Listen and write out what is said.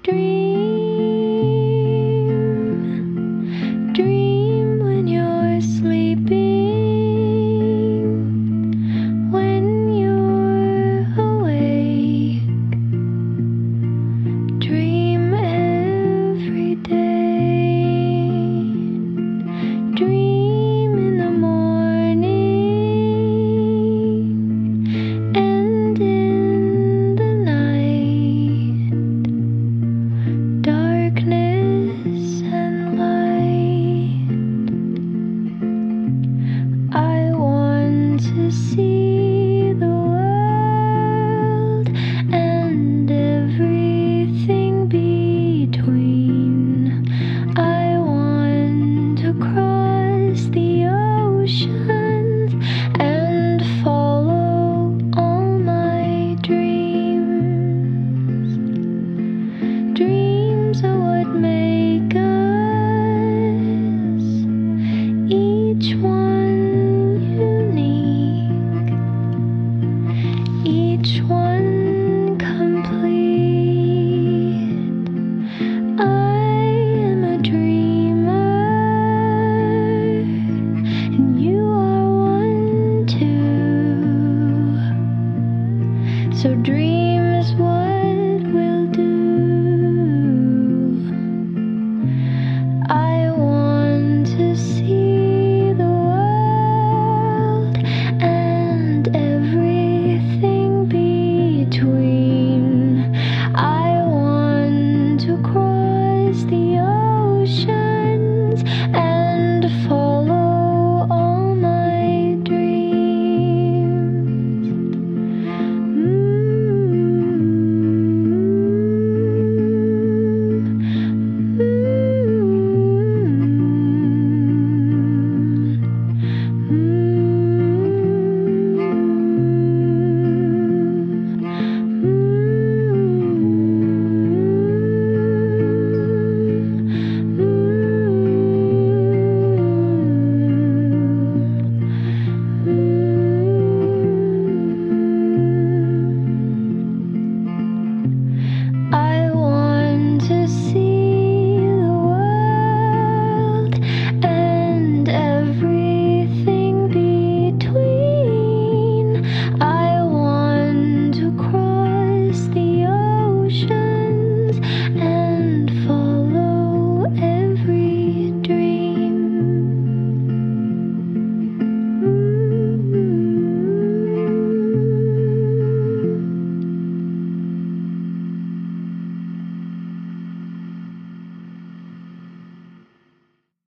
Dream, dream when you're sleeping, when you're awake. Dream every day. Dream in the morning and in the night. Darkness and light. I want to see the world and everything between. I want to cross the oceans and follow all my dreams. Dreams are what make us, each one.